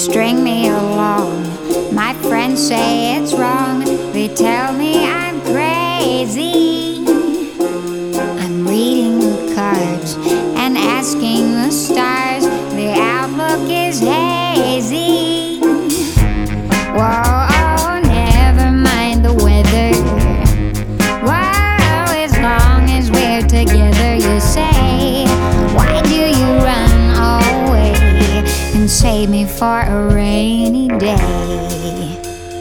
string me along. My friends say it's wrong, they tell me I'm crazy. I'm reading the cards and asking the stars, the outlook is hazy. Whoa, oh, never mind the weather. Whoa, as long as we're together, you say. Why do you run away and save me for a rainy day?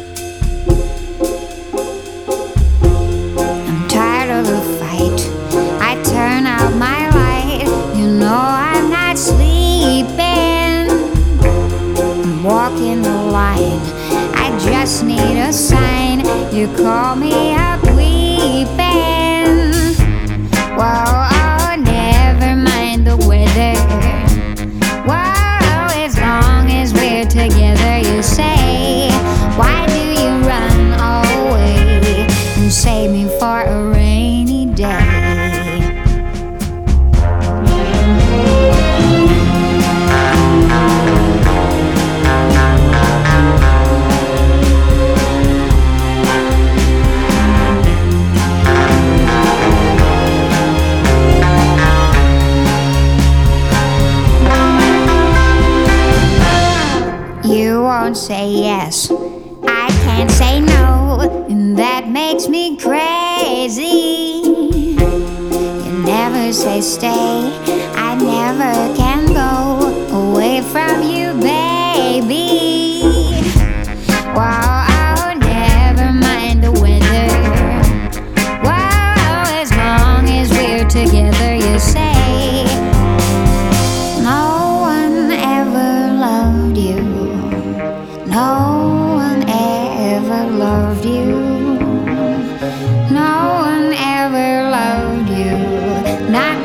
I'm tired of the fight, I turn out my light. You know I'm not sleeping, I'm walking the line. I just need a sign, you call me up weeping. Whoa, oh, never mind the weather. Whoa, as long as we're together, you say. Why do you run away and save me for a rainy day? You won't say yes, I can't say no, and that makes me crazy. You never say stay, I never can go away from you, baby. Whoa, oh, never mind the weather. Whoa, as long as we're together, you say. No one ever loved you, no one ever loved you, no one ever loved you, not